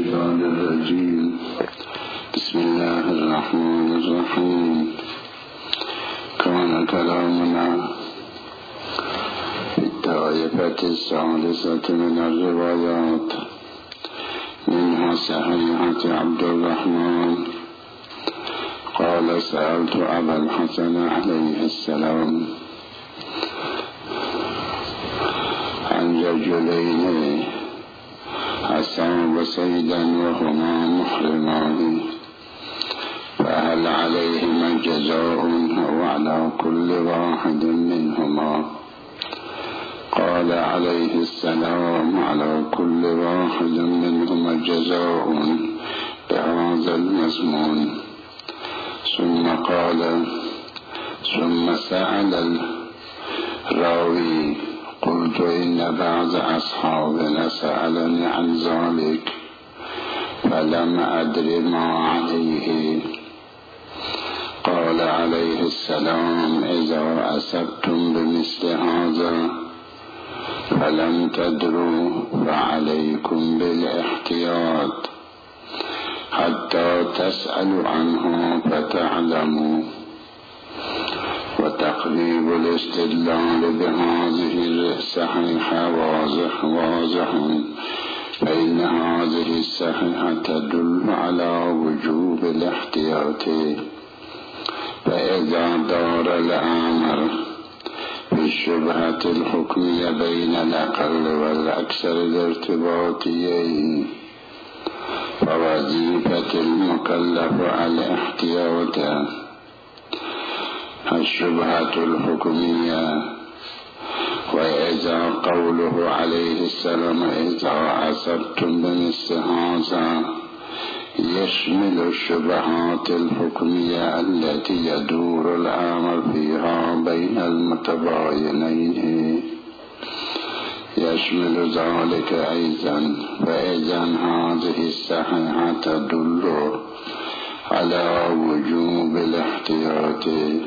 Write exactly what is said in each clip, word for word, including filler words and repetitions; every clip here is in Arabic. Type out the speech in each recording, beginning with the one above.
الشيطان الرجيم. بسم الله الرحمن الرحيم. كان كلامنا في الطائفة الثالثة من الروايات، منها صحيحة عبد الرحمن قال: سألت أبا الحسن عليه السلام عن رجلين أصاب صيدا وهما محرمان، فهل عليهما جزاء أو على كل واحد منهما؟ قال عليه السلام: على كل واحد منهما جزاء بهذا المضمون. ثم قال: ثم سأل الراوي: قلت إن بعض أصحابنا سألني عن ذلك فلم أدر ما عليه. قال عليه السلام: إذا أصبتم بمثل هذا فلم تدروا فعليكم بالاحتياط حتى تسألوا عنه فتعلموا. وتقريب الاستدلال بهذه الصحيحة واضح واضح فإن هذه الصحيحة تدل على وجوب الاحتياط. فإذا دار الأمر في الشبهة الحكمية بين الأقل والأكثر الارتباطيين، فوظيفة المكلف الاحتياط. الشبهة الحكمية. وإذا قوله عليه السلام: إذا أصبتم بمثل هذا، يشمل الشبهات الحكمية التي يدور الأمر فيها بين المتباينين، يشمل ذلك أيضا. فإذا هذه الصحيحة تدل على وجوب الاحتياط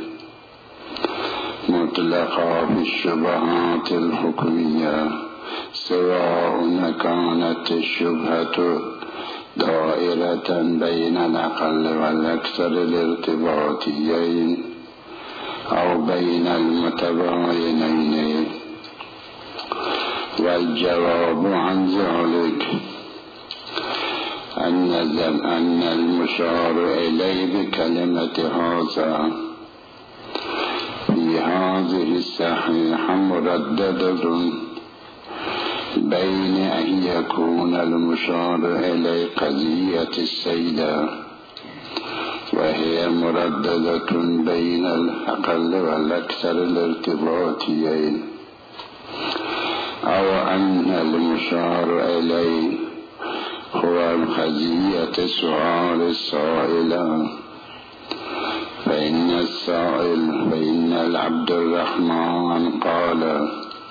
مطلقا في الشبهات الحكمية، سواء كانت الشبهة دائرة بين الأقل والأكثر الارتباطيين أو بين المتباينين. والجواب عن ذلك أن أن المشار إليه بكلمة هذا في هذه الصحيحة مرددة بين أن يكون المشار إليه قضية السيدة، وهي مرددة بين الأقل والأكثر الارتباطيين، أو أن المشار إليه هو قضية سؤال السائل. فإن السائل فإن العبد الرحمن قال: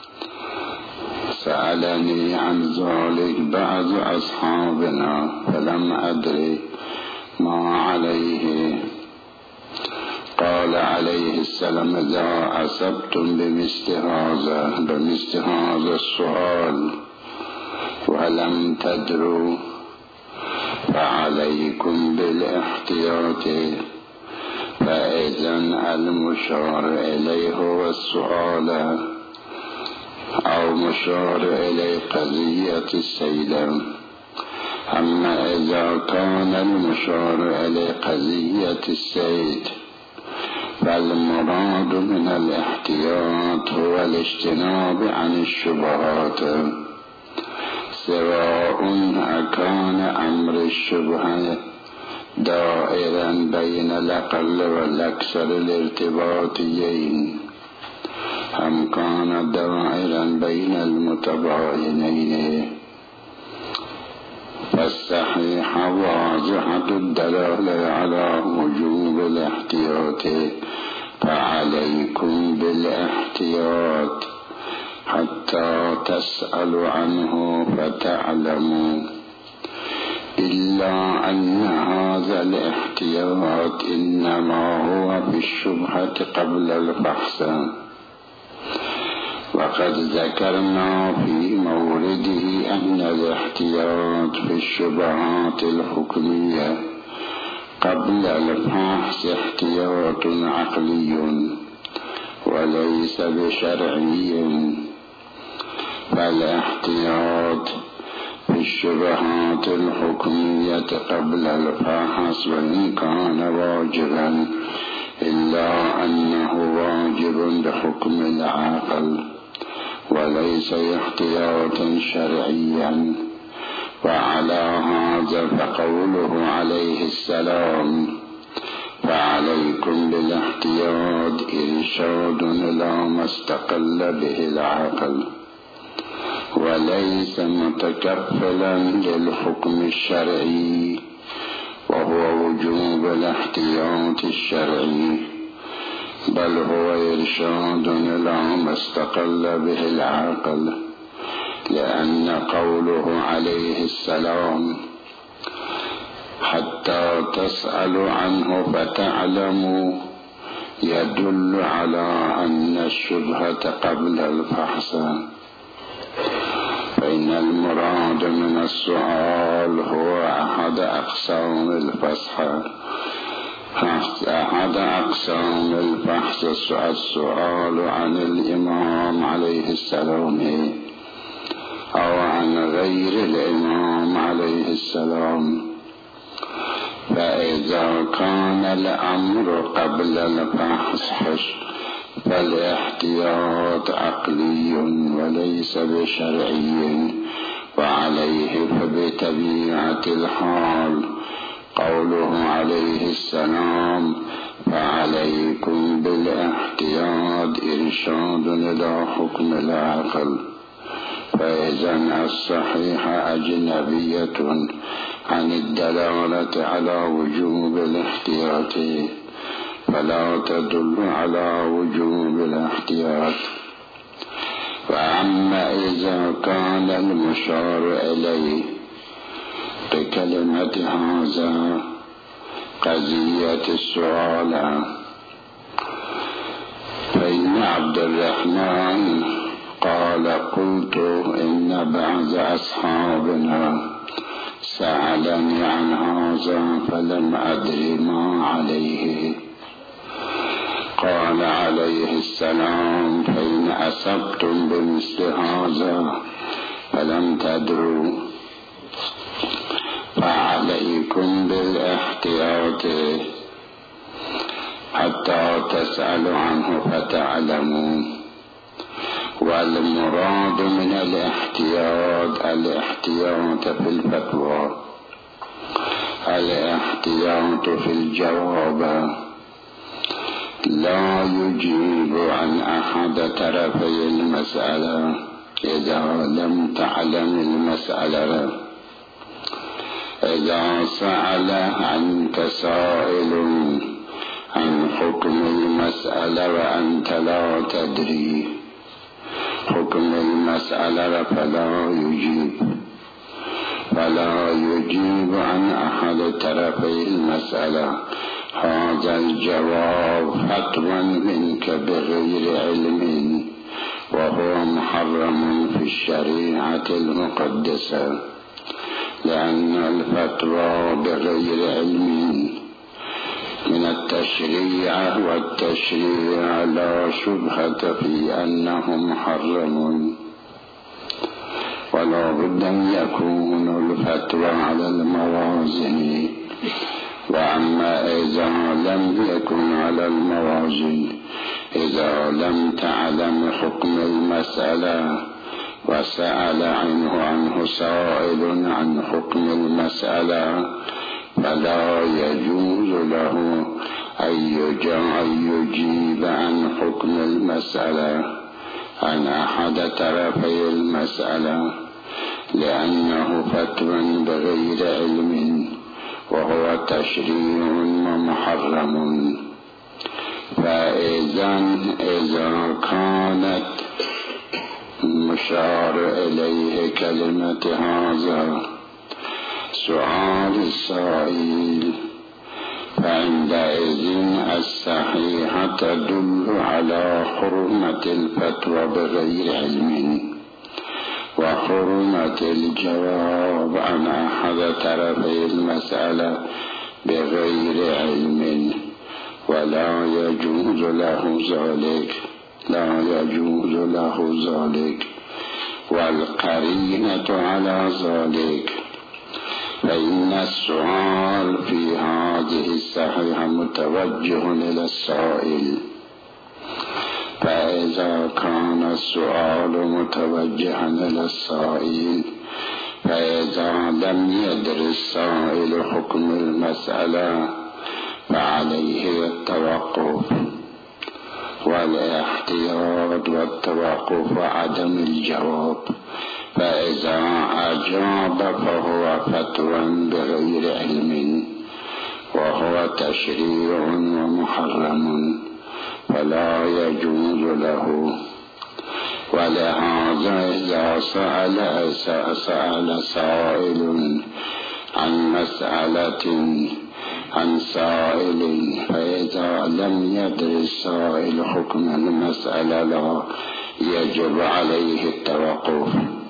سألني عن ذلك بعض أصحابنا فلم أدري ما عليه. قال عليه السلام: إذا أصبتم بمثل هذا بمثل هذا السؤال ولم تدروا فعليكم بالاحتياط. فإذا المشار إليه هو السؤال أو مشار إليه قضية السيدة. أما إذا كان المشار إليه قضية السيد فالمراد من الاحتياط هو الاجتناب عن الشبهات، سواء أكان أمر الشبهة دائرا بين الأقل والأكثر الارتباطيين أم كان دائرا بين المتباينين. فالصحيحة واضحة الدلالة على وجوب الاحتياط، فعليكم بالاحتياط حتى تسألوا عنه فتعلموا. إلا أن هذا الاحتياط إنما هو في الشبهة قبل البحث، وقد ذكرنا في مورده أن الاحتياط في الشبهات الحكمية قبل الفحص احتياط عقلي وليس بشرعي، فالاحتياط في الشبهات الحكمية قبل الفحص وإن كان واجبا إلا أنه واجب بحكم العقل وليس احتياطا شرعيا. وعلى هذا فقوله عليه السلام: فعليكم بالاحتياط إرشاد إلى ما استقل به العقل، وليس متكفلا للحكم الشرعي وهو وجوب الاحتياط الشرعي، بل هو إرشاد إلى ما استقل به العقل، لأن قوله عليه السلام: حتى تسألوا عنه فتعلموا، يدل على أن الشبهة قبل الفحص، فإن المراد من السؤال هو أحد أقسام الفحص أحد أقسام الفحص السؤال عن الإمام عليه السلام أو عن غير الإمام عليه السلام. فإذا كان الأمر قبل الفحص فالاحتياط عقلي وليس بشرعي، وعليه فبطبيعة الحال قوله عليه السلام: فعليكم بالاحتياط إرشاد إلى حكم العقل. فإذن الصحيحة أجنبية عن الدلالة على وجوب الاحتياط، فلا تدل على وجوب الاحتياط. وأما إذا كان المشار إليه بكلمة هذا قضية السؤال، فإن عبد الرحمن قال: قلت إن بعض أصحابنا سألني عن هذا فلم أدري ما عليه. قال عليه السلام: فإن أصبتم بمثل هذا فلم تدروا فعليكم بالاحتياط حتى تسألوا عنه فتعلموا. والمراد من الاحتياط الاحتياط في الفتوى، الاحتياط في الجواب، لا يجيب عن أحد طرفي المسألة إذا لم تعلم المسألة. إذا سأل عنك سائل عن حكم المسألة وأنت لا تدري حكم المسألة فلا يجيب فلا يجيب عن أحد طرفي المسألة. هذا الجواب فتوى منك بغير علم، وهو محرم في الشريعة المقدسة، لأن الفتوى بغير علم من التشريع، والتشريع لا شبهة في أنه محرم، ولا بد أن يكون الفتوى على الموازن. وأما إذا لم يكن على الموازن، إذا لم تعلم حكم المسألة وسأل عنه عنه سائل عن حكم المسألة، فلا يجوز له أن يجيب عن حكم المسألة عن أحد طرفي المسألة، لأنه فتوى بغير علم، وهو تشريع ومحرم. فإذا إذا كانت مشار إليه كلمة هذا سؤال السائل فعندئذ الصحيحة تدل على حرمة الفتوى بغير علم، وحرمة الجواب عن أحد طرفي المسألة بغير علم، ولا يجوز له ذلك لا يجوز له ذلك والقرينة على ذلك، فإن السؤال في هذه الصحيحة متوجه إلى السائل، فإذا كان السؤال متوجها إلى السائل، فإذا لم يدر السائل حكم المسألة فعليه التوقف والاحتياط والتوقف وعدم الجواب، فإذا أجاب فهو فتوى بغير علم وهو تشريع ومحرم فلا يجوز له. ولهذا إذا سأل سأل سائل عن مسألة عن سائل، فإذا لم يدر السائل حكم المسألة لا يجب عليه التوقف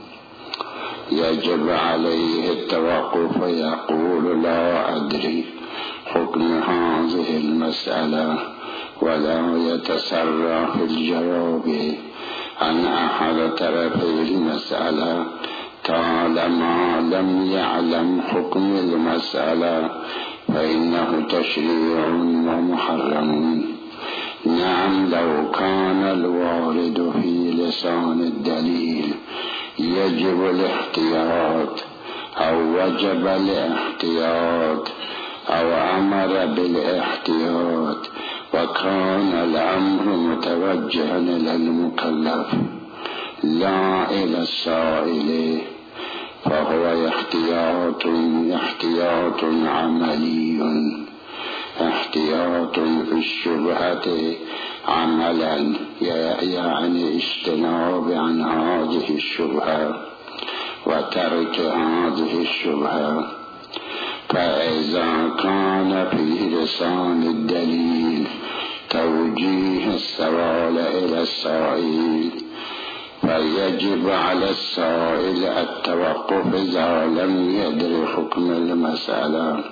يجب عليه التوقف ويقول لا أدري حكم هذه المسألة، ولا يتسرع في الجواب عن أحد طرفي المسألة طالما لم يعلم حكم المسألة، فإنه تشريع ومحرم. نعم، لو كان الوارد في لسان الدليل يجب الاحتياط أو وجب الاحتياط أو أمر بالاحتياط وكان الأمر متوجها إلى المكلف لا إلى السائل، فهو احتياط احتياط عملي، احتياط في الشبهة عملا، يعني اجتناب عن هذه الشبهة وترك هذه الشبهة. فإذا كان في لسان الدليل توجيه السؤال إلى السائل، فيجب على السائل التوقف إذا لم يدر حكم المسألة.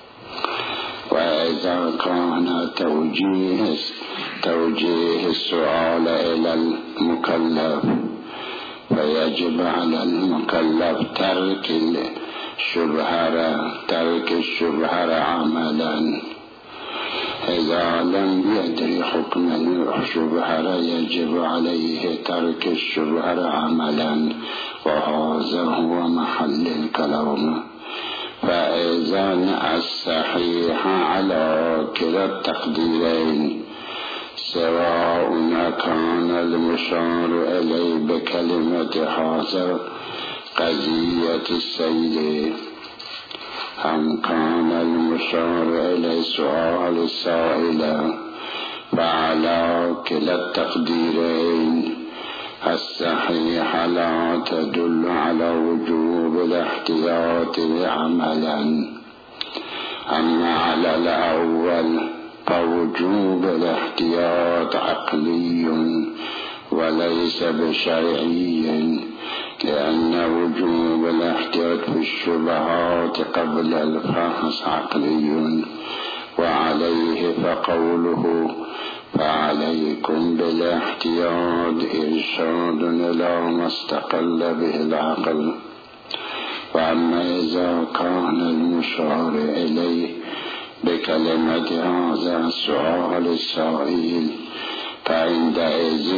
وإذا كان توجيه توجيه السؤال إلى المكلف، فيجب على المكلف ترك الشبهة ترك الشبهة عملا. إذا لم يدر حكم الشبهة يجب عليه ترك الشبهة عملا، وهذا هو محل الكلام. فإذا الصحيح على كلا التقديرين، سواء كان المشار إليه بكلمة هذا قضية السيد، أم كان المشار إليه سؤال السائل، فعلى كلا التقديرين الصحيح لا تدل على وجوب الاحتياط عملا. أما على الأول فوجوب الاحتياط عقلي وليس بشرعي، لأن وجوب الاحتياط في الشبهات قبل الفحص عقلي، وعليه فقوله فعليكم بالاحتياط إرشاد إلى ما استقل به العقل. وأما إذا كان المشار إليه بكلمة هذا السؤال السائل، فعندئذ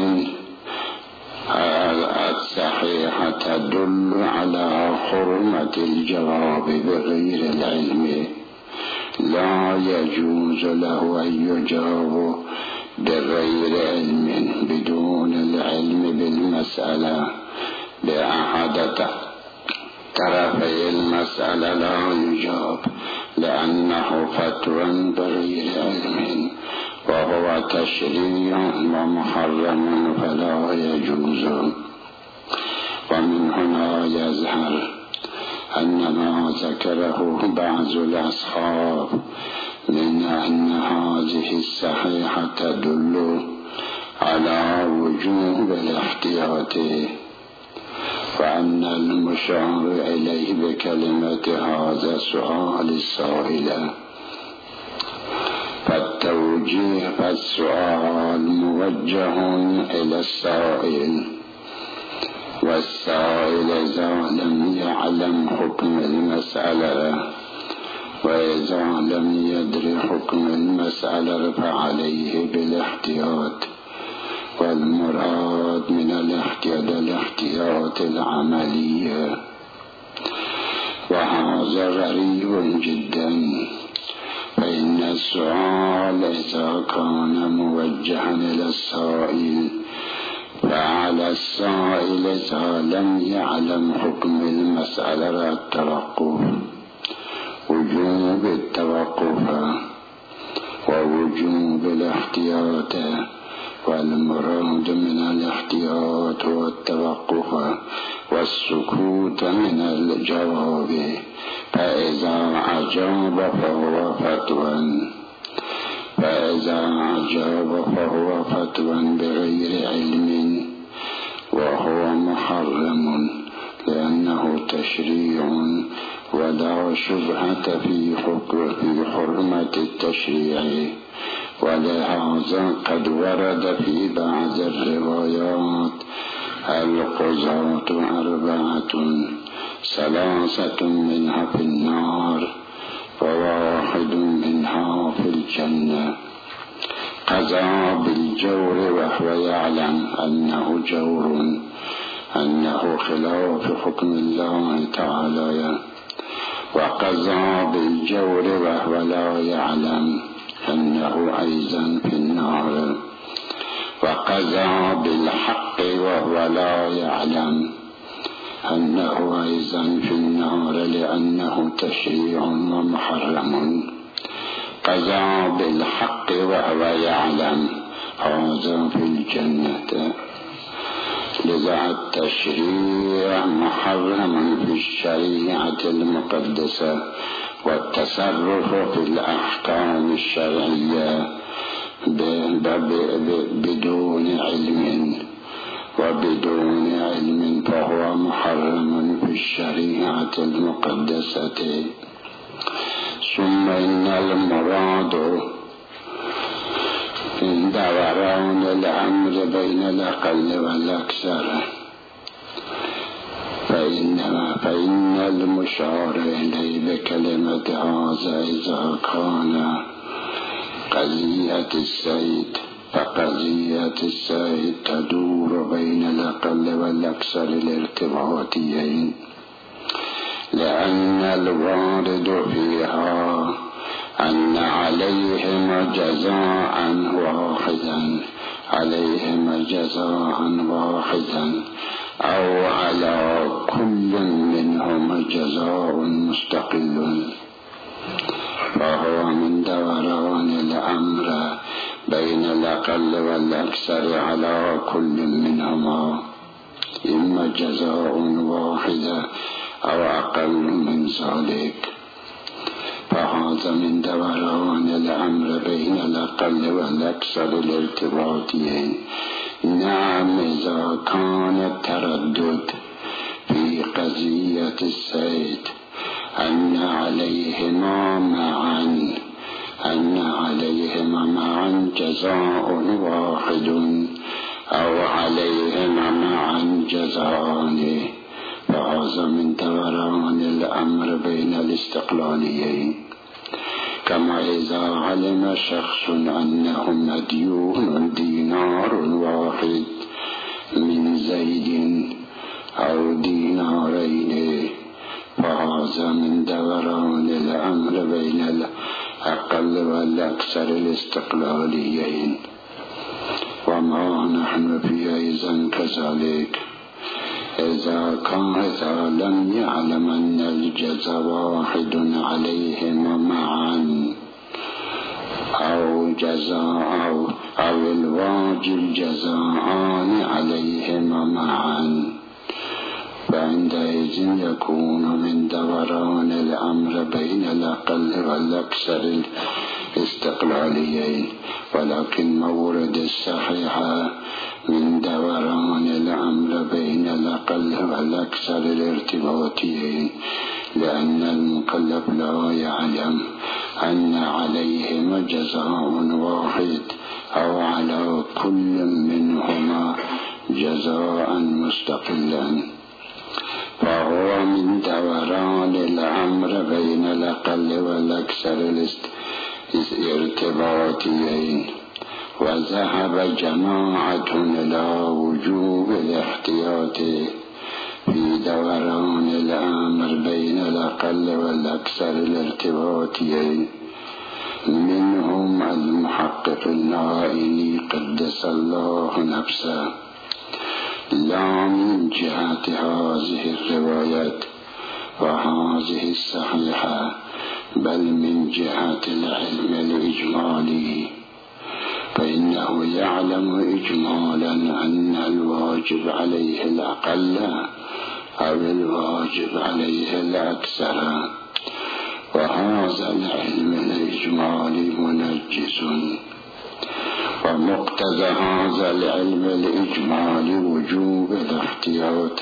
الصحيحة تدل على حرمة الجواب بغير العلم، لا يجوز له أن يجاوب بغير علم بدون العلم بالمسألة بأحد طرفي المسألة لا يجاب، لأنه فتوى بغير علم وهو تشريع ومحرم فلا يجوز. ومن هنا يظهر أن ما ذكره بعض الأصحاب من أن هذه الصحيحة تدل على وجوب الاحتياط، وأن المشار إليه بكلمة هذا السؤال السائل، فالتوجيه فالسؤال موجه إلى السائل، والسائل إذا لم يعلم حكم المسألة وإذا لم يدر حكم المسألة فعليه بالاحتياط، والمراد من الاحتياط الاحتياط العملية، وهذا غريب جدا، فإن السؤال إذا كان موجها إلى السائل فعلى السائل إذا لم يعلم حكم المسألة التوقف، وجوب التوقف ووجوب الاحتياط، والمراد من الاحتياط والتوقف والسكوت من الجواب، فإذا أجاب فهو فتوى فإذا أجاب فهو فتوى بغير علم وهو محرم، لأنه تشريع ولا شبهة في حكم في حرمة التشريع. ولهذا قد ورد في بعض الروايات القضاة أربعة ثلاثة منها في النار وواحد منها في الجنة، قضى بالجور وهو يعلم أنه جور، أنه خلاف حكم الله تعالى، وقضى بالجور وهو لا يعلم أنه أيضا في النار، وقضى بالحق وهو لا يعلم أنه أيضا في النار لأنه تشريع ومحرم، قضى بالحق وهو يعلم هذا في الجنة. لذا التشريع محرم في الشريعة المقدسة، والتصرف في الأحكام الشرعية بدون علم وبدون علم فهو محرم في الشريعة المقدسة. ثم إن المراد من دوران الأمر بين الأقل والأكثر، فإنما فإن المشار إليه بكلمة هذا إذا كان قضية السيد، فقضية السيد تدور بين الأقل والأكثر الارتباطيين، لأن الوارد فيها أن عليهم جزاء واحدا عليهم جزاء واحدا أو على كل منهم جزاء مستقل، فهو من دوران الأمر بين الأقل والأكثر على كل منهما، إما جزاء واحد أو أقل من ذلك، فهذا من دوران الأمر بين الأقل والأكثر الارتباطيين. نعم، إذا كان التردد في قضية السيد أن عليهما معا أن عليهما معا جزاء واحد أو عليهما معا جزاءان، فهذا من دوران الأمر بين الاستقلاليين. كما إذا علم شخص أنه مديون دينار واحد من زيد أو دينارين، فهذا من دوران الأمر بين الأقل والأكثر الاستقلاليين. وما نحن في أيضا كذلك، إذا كان إذا لم يعلم أن الجزاء واحد عليهما معا أو جزاء أو, أو الواجب جزاءان عليهما معا، فعندئذ يكون من دوران الأمر بين الأقل والأكثر الاستقلاليين، ولكن مورد الصحيحة من دوران الأمر بين الأقل والأكثر الارتباطيين، لأن المكلف لا يعلم أن عليهما جزاء واحد أو على كل منهما جزاء مستقلا، فهو من دوران الأمر بين الأقل والأكثر الارتباطيين. وذهب جماعة إلى وجوب الاحتياط في دوران الأمر بين الأقل والأكثر الارتباطيين، منهم المحقق النائني قدس الله نفسه، لا من جهة هذه الروايات وهذه الصحيحة، بل من جهة العلم الإجمالي، فإنه يعلم إجمالا أن الواجب عليه الأقل أو الواجب عليه الأكثر، وهذا العلم الإجمالي منجز، ومقتضى هذا العلم الإجمالي وجوب الاحتياط،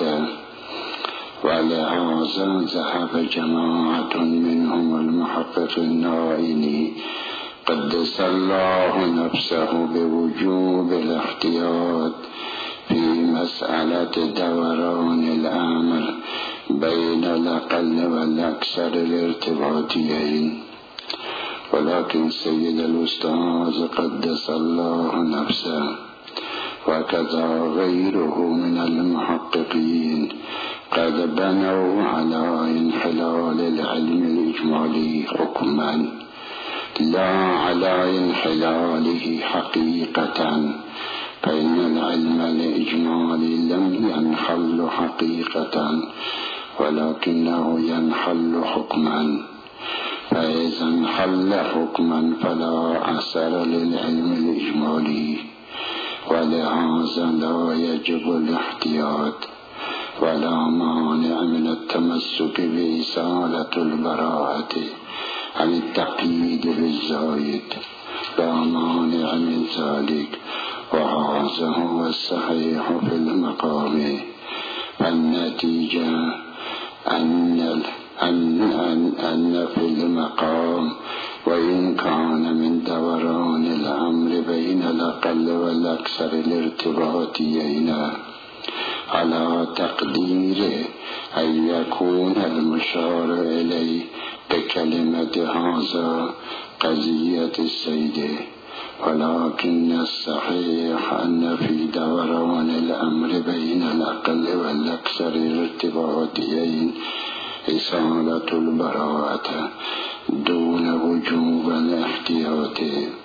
ولهذا ذهب جماعة منهم المحقق النائني قدس الله نفسه بوجوب الاحتياط في مسألة دوران الأمر بين الأقل والأكثر الارتباطيين. ولكن سيد الأستاذ قدس الله نفسه وكذا غيره من المحققين قد بنوا على انحلال العلم الإجمالي حكما، لا على انحلاله حقيقة، فإن العلم الإجمالي لم ينحل حقيقة ولكنه ينحل حكما، فإذا انحل حكما فلا أثر للعلم الإجمالي، ولهذا لا يجب الاحتياط، ولا مانع من التمسك بإزالة البراءة عن التقييد بالزايد، لا مانع من ذلك، وهذا هو الصحيح في المقام. النتيجة أن أن أن أن في المقام وإن كان من دوران الأمر بين الأقل والأكثر الارتباطيين على تقدير أن يكون المشار إليه بكلمة هذا قضية السيد، ولكن الصحيح أن في دوران الأمر بين الأقل والأكثر الارتباطيين إزالة البراءة دون وجوب الاحتياط.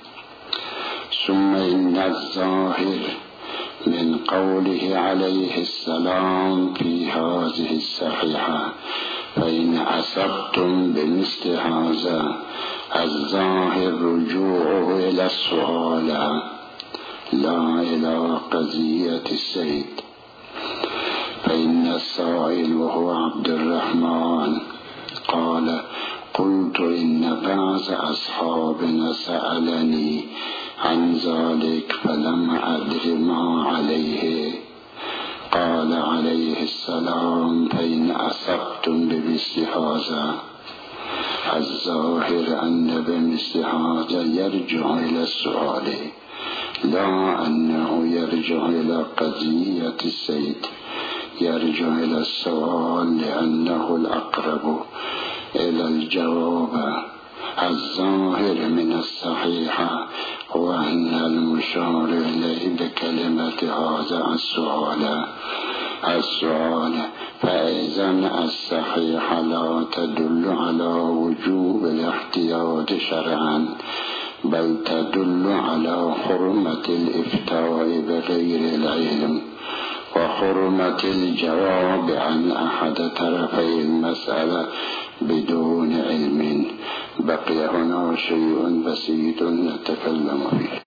ثم إن الظاهر من قوله عليه السلام في هذه الصحيحة فإن أصبتم بمثل هذا، الظاهر رجوعه إلى السؤال لا إلى قضية السيد، فإن السائل وهو عبد الرحمن قال قلت إن بعض أصحابنا سألني عن ذلك فلم أدر ما عليه، قال عليه السلام فإن أصبتم بمثل هذا، الظاهر أن بمثل هذا يرجع إلى السؤال، لا أنه يرجع إلى قضية السيد، يرجع إلى السؤال لأنه الأقرب إلى الجواب. الظاهر من الصحيحة هو أن المشار إليه بكلمة هذا السؤال السؤال فإذا الصحيحة لا تدل على وجوب الاحتياط شرعا، بل تدل على حرمة الإفتاء بغير العلم وحرمة الجواب عن أحد طرفي المسألة بدون علم. بقي هنا شيء بسيط نتكلم فيه.